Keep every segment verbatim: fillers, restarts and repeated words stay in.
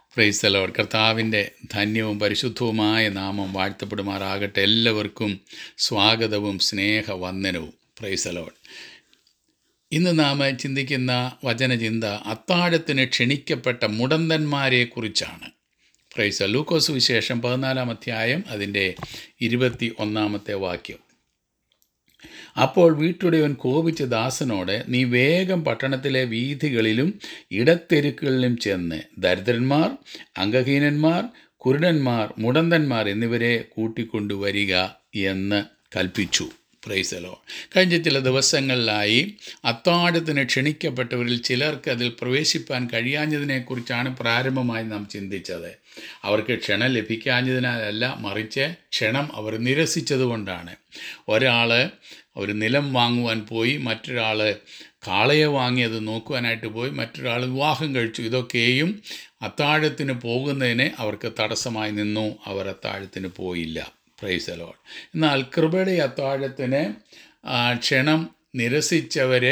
Price the Lord. കർത്താവിൻ്റെ ധന്യവും പരിശുദ്ധവുമായ നാമം വാഴ്ത്തപ്പെടുമാറാകട്ടെ. എല്ലാവർക്കും സ്വാഗതവും സ്നേഹവന്ദനവും. Price the Lord. ഇന്ന് നാം ചിന്തിക്കുന്ന വചനചിന്ത അത്താഴത്തിന് ക്ഷണിക്കപ്പെട്ട മുടന്തന്മാരെക്കുറിച്ചാണ്. Praise the Lord. ലൂക്കോസ് സുവിശേഷം പതിനാലാം അധ്യായം അതിൻ്റെ ഇരുപത്തി ഒന്നാമത്തെ വാക്യം. അപ്പോൾ വീട്ടുടയവൻ കോപിച്ച ദാസനോട്, നീ വേഗം പട്ടണത്തിലെ വീഥികളിലും ഇടത്തെരുക്കളിലും ചെന്ന് ദരിദ്രന്മാർ, അംഗഹീനന്മാർ, കുരുടന്മാർ, മുടന്തന്മാർ എന്നിവരെ കൂട്ടിക്കൊണ്ടുവരിക എന്ന് കൽപ്പിച്ചു. Praise the Lord. കഴിഞ്ഞ ചില ദിവസങ്ങളിലായി അത്താഴത്തിന് ക്ഷണിക്കപ്പെട്ടവരിൽ ചിലർക്ക് അതിൽ പ്രവേശിപ്പാൻ കഴിയാഞ്ഞതിനെക്കുറിച്ചാണ് പ്രാരംഭമായി നാം ചിന്തിച്ചത്. അവർക്ക് ക്ഷണം ലഭിക്കാഞ്ഞതിനാലല്ല, മറിച്ച് ക്ഷണം അവർ നിരസിച്ചതുകൊണ്ടാണ്. ഒരാൾ ഒരു നിലം വാങ്ങുവാൻ പോയി, മറ്റൊരാൾ കാളയെ വാങ്ങി അത് നോക്കുവാനായിട്ട് പോയി, മറ്റൊരാൾ വിവാഹം കഴിച്ചു. ഇതൊക്കെയും അത്താഴത്തിന് പോകുന്നതിന് അവർക്ക് തടസ്സമായി നിന്നു. അവർ അത്താഴത്തിന് പോയില്ല. Praise the Lord. എന്നാൽ കൃപയുടെ അത്താഴത്തിന് ക്ഷണം നിരസിച്ചവരെ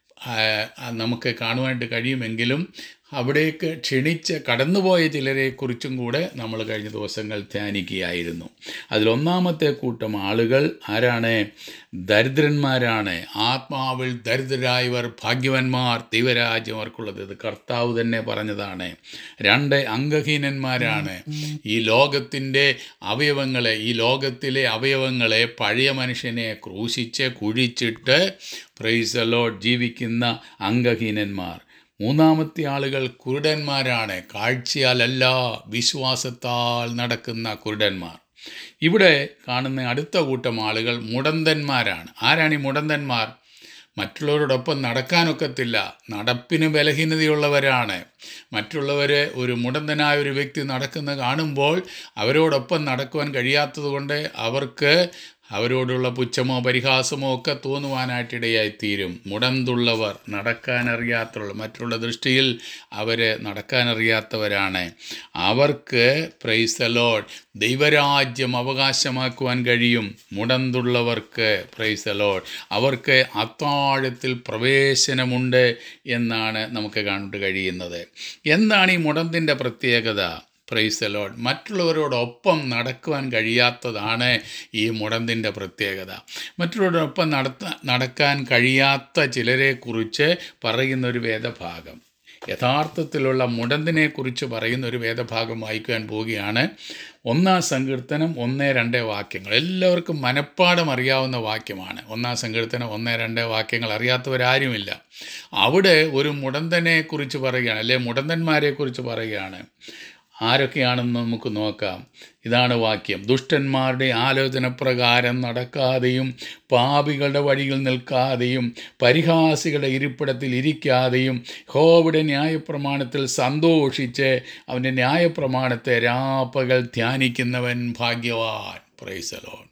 നമുക്ക് കാണുവാനായിട്ട് കഴിയുമെങ്കിലും അവിടേക്ക് ക്ഷണിച്ച് കടന്നുപോയ ചിലരെക്കുറിച്ചും കൂടെ നമ്മൾ കഴിഞ്ഞ ദിവസങ്ങൾ ധ്യാനിക്കുകയായിരുന്നു. അതിലൊന്നാമത്തെ കൂട്ടം ആളുകൾ ആരാണ്? ദരിദ്രന്മാരാണ്. ആത്മാവിൽ ദരിദ്രരായവർ ഭാഗ്യവാന്മാർ, ദൈവരാജ്യം അവർക്കുള്ളത്. ഇത് കർത്താവ് തന്നെ പറഞ്ഞതാണ്. രണ്ട്, അംഗഹീനന്മാരാണ്. ഈ ലോകത്തിൻ്റെ അവയവങ്ങളെ ഈ ലോകത്തിലെ അവയവങ്ങളെ പഴയ മനുഷ്യനെ ക്രൂശിച്ച് കുഴിച്ചിട്ട് പ്രൈസ് ദി ലോർഡ് ജീവിക്കുന്ന അംഗഹീനന്മാർ. മൂന്നാമത്തെ ആളുകൾ കുരുടന്മാരാണ്. കാഴ്ചയാലല്ല, വിശ്വാസത്താൽ നടക്കുന്ന കുരുടന്മാർ. ഇവിടെ കാണുന്ന അടുത്ത കൂട്ടം ആളുകൾ മുടന്തന്മാരാണ്. ആരാണ് ഈ മുടന്തന്മാർ? മറ്റുള്ളവരോടൊപ്പം നടക്കാനൊക്കത്തില്ല, നടപ്പിന് ബലഹീനതയുള്ളവരാണ്. മറ്റുള്ളവർ ഒരു മുടന്തനായ ഒരു വ്യക്തി നടക്കുന്നത് കാണുമ്പോൾ അവരോടൊപ്പം നടക്കുവാൻ കഴിയാത്തത് കൊണ്ട് അവർക്ക് അവരോടുള്ള പുച്ഛമോ പരിഹാസമോ ഒക്കെ തോന്നുവാനായിട്ടിടയായിത്തീരും. മുടന്തുള്ളവർ, നടക്കാനറിയാത്തവർ, മറ്റുള്ള ദൃഷ്ടിയിൽ അവർ നടക്കാനറിയാത്തവരാണ്. അവർക്ക് പ്രൈസ് ദി ലോർഡ് ദൈവരാജ്യം അവകാശമാക്കുവാൻ കഴിയും. മുടന്തുള്ളവർക്ക് പ്രൈസ് ദി ലോർഡ് അവർക്ക് അത്താഴത്തിൽ പ്രവേശനമുണ്ട് എന്നാണ് നമുക്ക് കാണാൻ കഴിയുന്നത്. എന്താണ് ഈ മുടന്തിൻ്റെ പ്രത്യേകത? പ്രൈസ് ദി ലോർഡ് മറ്റുള്ളവരോടൊപ്പം നടക്കുവാൻ കഴിയാത്തതാണ് ഈ മുടന്തിൻ്റെ പ്രത്യേകത. മറ്റുള്ളവരോടൊപ്പം നടത്ത നടക്കാൻ കഴിയാത്ത ചിലരെക്കുറിച്ച് പറയുന്നൊരു വേദഭാഗം, യഥാർത്ഥത്തിലുള്ള മുടന്തിനെക്കുറിച്ച് പറയുന്ന ഒരു വേദഭാഗം വായിക്കുവാൻ പോവുകയാണ്. ഒന്നാം സങ്കീർത്തനം ഒന്ന് രണ്ട് വാക്യങ്ങൾ. എല്ലാവർക്കും മനപ്പാഠം അറിയാവുന്ന വാക്യമാണ്. ഒന്നാം സങ്കീർത്തനം ഒന്ന് രണ്ട് വാക്യങ്ങൾ അറിയാത്തവരാരുമില്ല. അവിടെ ഒരു മുടന്തനെക്കുറിച്ച് പറയുകയാണ്, അല്ലെ മുടന്തന്മാരെക്കുറിച്ച് പറയുകയാണ്. ആരൊക്കെയാണെന്ന് നമുക്ക് നോക്കാം. ഇതാണ് വാക്യം. ദുഷ്ടന്മാരുടെ ആലോചന പ്രകാരം നടക്കാതെയും പാപികളുടെ വഴിയിൽ നിൽക്കാതെയും പരിഹാസികളുടെ ഇരിപ്പിടത്തിൽ ഇരിക്കാതെയും യഹോവയുടെ ന്യായപ്രമാണത്തിൽ സന്തോഷിച്ച് അവൻ്റെ ന്യായപ്രമാണത്തെ രാപ്പകൽ ധ്യാനിക്കുന്നവൻ ഭാഗ്യവാൻ. Praise the Lord.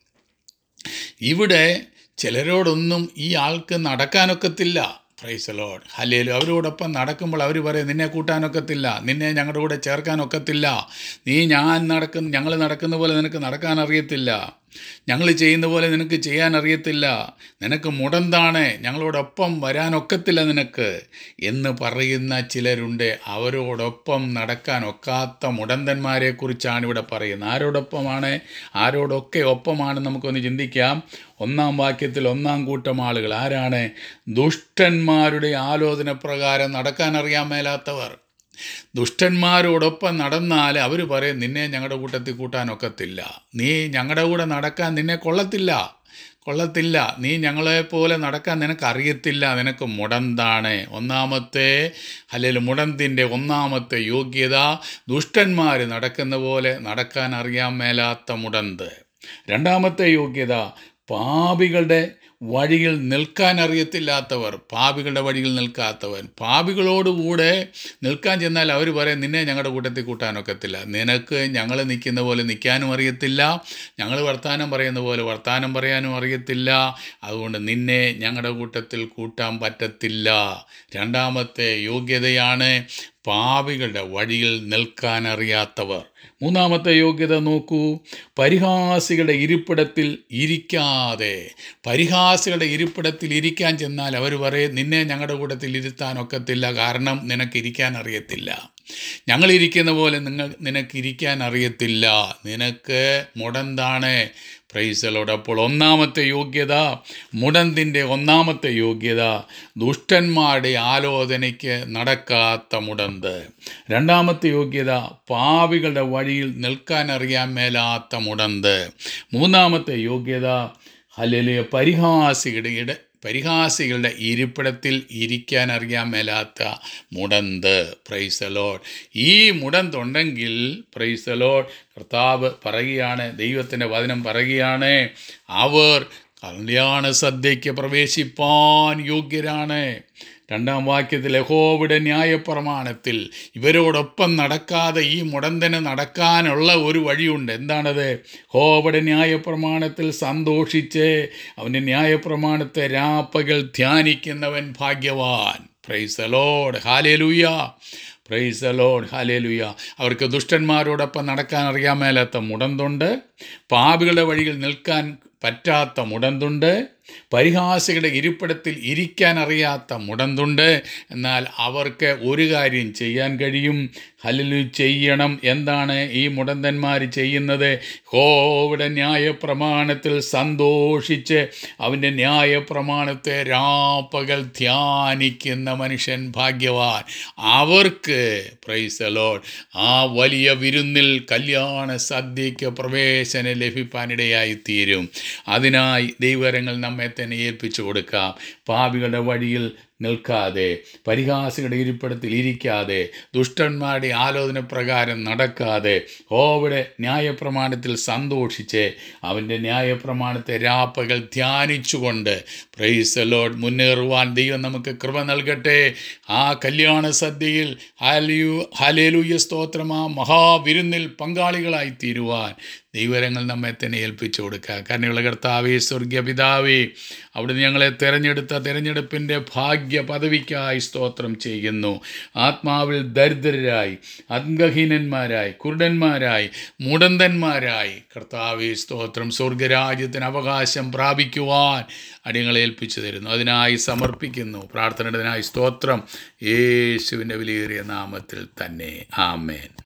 ഇവിടെ ചിലരോടൊന്നും ഈ ആൾക്ക് നടക്കാനൊക്കത്തില്ല. Praise the Lord. ഹല്ലേലൂയ. അവരോടൊപ്പം നടക്കുമ്പോൾ അവർ പറയും, നിന്നെ കൂട്ടാനൊക്കത്തില്ല, നിന്നെ ഞങ്ങളുടെ കൂടെ ചേർക്കാനൊക്കത്തില്ല, നീ ഞാൻ നടക്കുന്ന ഞങ്ങൾ നടക്കുന്ന പോലെ നിനക്ക് നടക്കാൻ അറിയത്തില്ല, ഞങ്ങൾ ചെയ്യുന്ന പോലെ നിനക്ക് ചെയ്യാൻ അറിയത്തില്ല, നിനക്ക് മുടന്താണ്, ഞങ്ങളോടൊപ്പം വരാനൊക്കത്തില്ല നിനക്ക് എന്ന് പറയുന്ന ചിലരുണ്ട്. അവരോടൊപ്പം നടക്കാൻ ഒക്കാത്ത മുടന്തന്മാരെക്കുറിച്ചാണ് ഇവിടെ പറയുന്നത്. ആരോടൊപ്പമാണ്? ആരോടൊക്കെ ഒപ്പമാണ്? നമുക്കൊന്ന് ചിന്തിക്കാം. ഒന്നാം വാക്യത്തിൽ ഒന്നാം കൂട്ടം ആളുകൾ ആരാണ്? ദുഷ്ടന്മാരുടെ ആലോചന പ്രകാരം നടക്കാൻ അറിയാൻ മേലാത്തവർ. ദുഷ്ടന്മാരോടൊപ്പം നടന്നാൽ അവർ പറയും, നിന്നെ ഞങ്ങളുടെ കൂട്ടത്തിൽ കൂട്ടാനൊക്കത്തില്ല, നീ ഞങ്ങളുടെ കൂടെ നടക്കാൻ നിന്നെ കൊള്ളത്തില്ല കൊള്ളത്തില്ല നീ ഞങ്ങളെപ്പോലെ നടക്കാൻ നിനക്ക് അറിയത്തില്ല, നിനക്ക് മുടന്താണ്. ഒന്നാമത്തെ അല്ലെങ്കിൽ മുടന്തിൻ്റെ ഒന്നാമത്തെ യോഗ്യത, ദുഷ്ടന്മാർ നടക്കുന്ന പോലെ നടക്കാൻ അറിയാൻ മേലാത്ത മുടന്ത്. രണ്ടാമത്തെ യോഗ്യത, പാപികളുടെ വഴിയിൽ നിൽക്കാൻ അറിയത്തില്ലാത്തവർ. പാപികളുടെ വഴിയിൽ നിൽക്കാത്തവൻ. പാപികളോടുകൂടെ നിൽക്കാൻ ചെന്നാൽ അവർ പറയും, നിന്നെ ഞങ്ങളുടെ കൂട്ടത്തിൽ കൂട്ടാനൊക്കത്തില്ല, നിനക്ക് ഞങ്ങൾ നിൽക്കുന്ന പോലെ നിൽക്കാനും അറിയത്തില്ല, ഞങ്ങൾ വർത്താനം പറയുന്ന പോലെ വർത്താനം പറയാനും അറിയത്തില്ല, അതുകൊണ്ട് നിന്നെ ഞങ്ങളുടെ കൂട്ടത്തിൽ കൂട്ടാൻ പറ്റത്തില്ല. രണ്ടാമത്തെ യോഗ്യതയാണ് പാപികളുടെ വഴിയിൽ നിൽക്കാൻ അറിയാത്തവർ. മൂന്നാമത്തെ യോഗ്യത നോക്കൂ, പരിഹാസികളുടെ ഇരിപ്പിടത്തിൽ ഇരിക്കാതെ. പരിഹാസികളുടെ ഇരിപ്പിടത്തിൽ ഇരിക്കാൻ ചെന്നാൽ അവർ പറയും, നിന്നെ ഞങ്ങളുടെ കൂട്ടത്തിൽ ഇരുത്താനൊക്കത്തില്ല, കാരണം നിനക്ക് ഇരിക്കാൻ അറിയത്തില്ല. ഞങ്ങളിരിക്കുന്ന പോലെ നിങ്ങൾ നിനക്കിരിക്കാൻ അറിയത്തില്ല, നിനക്ക് മുടന്താണ്. പ്രൈസലോട്. അപ്പോൾ ഒന്നാമത്തെ യോഗ്യത, മുടന്തിൻ്റെ ഒന്നാമത്തെ യോഗ്യത, ദുഷ്ടന്മാരുടെ ആലോചനയ്ക്ക് നടക്കാത്ത മുടന്ത്. രണ്ടാമത്തെ യോഗ്യത, പാപികളുടെ വഴിയിൽ നിൽക്കാൻ അറിയാൻ മേലാത്ത മുടന്ത്. മൂന്നാമത്തെ യോഗ്യത, ഹല്ലേലൂയ, പരിഹാസികളുടെ ഇട പരിഹാസികളുടെ ഇരിപ്പിടത്തിൽ ഇരിക്കാൻ അറിയാൻ മേലാത്ത മുടന്ത്. Praise Lord. ഈ മുടന്തുണ്ടെങ്കിൽ പ്രൈസ് ലോർഡ്, കർത്താവ് പറയുകയാണ്, ദൈവത്തിൻ്റെ വചനം പറയുകയാണ്, അവർ കല്യാണ സദ്യയ്ക്ക് പ്രവേശിപ്പാൻ യോഗ്യരാണ്. രണ്ടാം വാക്യത്തിൽ, യഹോവയുടെ ന്യായപ്രമാണത്തിൽ ഇവരോടൊപ്പം നടക്കാതെ ഈ മുടന്തന് നടക്കാനുള്ള ഒരു വഴിയുണ്ട്. എന്താണത്? യഹോവയുടെ ന്യായപ്രമാണത്തിൽ സന്തോഷിച്ച് അവൻ്റെ ന്യായപ്രമാണത്തെ രാപ്പകൽ ധ്യാനിക്കുന്നവൻ ഭാഗ്യവാൻ. Praise the Lord. Hallelujah. Praise the Lord. Hallelujah. അവർക്ക് ദുഷ്ടന്മാരോടൊപ്പം നടക്കാൻ അറിയാൻ മേലാത്ത മുടന്തുണ്ട്, പാപികളുടെ വഴിയിൽ നിൽക്കാൻ പറ്റാത്ത മുടന്തുണ്ട്, പരിഹാസികളുടെ ഇരിപ്പിടത്തിൽ ഇരിക്കാൻ അറിയാത്ത മുടന്തുണ്ട്. എന്നാൽ അവർക്ക് ഒരു കാര്യം ചെയ്യാൻ കഴിയും. ഹല്ലേലൂയ, ചെയ്യണം. എന്താണ് ഈ മുടന്തന്മാർ ചെയ്യുന്നത്? യഹോവയുടെ ന്യായപ്രമാണത്തിൽ സന്തോഷിച്ച് അവൻ്റെ ന്യായപ്രമാണത്തെ രാപ്പകൽ ധ്യാനിക്കുന്ന മനുഷ്യൻ ഭാഗ്യവാൻ. അവർക്ക് പ്രൈസ് ദി ലോർഡ് ആ വലിയ വിരുന്നിൽ, കല്യാണ സദ്യയ്ക്ക് പ്രവേശനം ലഭിക്കാനിടയായിത്തീരും. അതിനായി ദൈവകരങ്ങൾ നമ്മെ തന്നെ ഏൽപ്പിച്ചു കൊടുക്കാം. പാപികളുടെ വഴിയിൽ നിൽക്കാതെ, പരിഹാസികളുടെ ഇരിപ്പിടത്തിൽ ഇരിക്കാതെ, ദുഷ്ടന്മാരുടെ ആലോചന പ്രകാരം നടക്കാതെ, യഹോവയുടെ ന്യായപ്രമാണത്തിൽ സന്തോഷിച്ച് അവൻ്റെ ന്യായപ്രമാണത്തെ രാപ്പകൽ ധ്യാനിച്ചുകൊണ്ട് പ്രൈസ് ദി ലോർഡ് മുന്നേറുവാൻ ദൈവം നമുക്ക് കൃപ നൽകട്ടെ. ആ കല്യാണ സദ്യയിൽ ഹല്ലേലൂയ ഹല്ലേലൂയ സ്തോത്രം, ആ മഹാവിരുന്നിൽ പങ്കാളികളായി തീരുവാൻ ദൈവകരങ്ങൾ നമ്മെ തന്നെ ഏൽപ്പിച്ചു കൊടുക്കുക. കരുണയുള്ള കർത്താവേ, സ്വർഗീയ പിതാവേ, അവിടുന്ന് ഞങ്ങളെ തിരഞ്ഞെടുത്ത തിരഞ്ഞെടുപ്പിൻ്റെ ഭാഗ്യ പദവിക്കായി സ്തോത്രം ചെയ്യുന്നു. ആത്മാവിൽ ദരിദ്രരായി, അംഗഹീനന്മാരായി, കുരുടന്മാരായി, മുടന്തന്മാരായി കർത്താവേ സ്തോത്രം സ്വർഗരാജ്യത്തിന് അവകാശം പ്രാപിക്കുവാൻ അടിയങ്ങളെ ഏൽപ്പിച്ചു തരുന്നു. അതിനായി സമർപ്പിക്കുന്നു. പ്രാർത്ഥനയുടേതിനായി സ്തോത്രം, യേശുവിൻ്റെ വിലയേറിയ നാമത്തിൽ തന്നെ. ആമേൻ.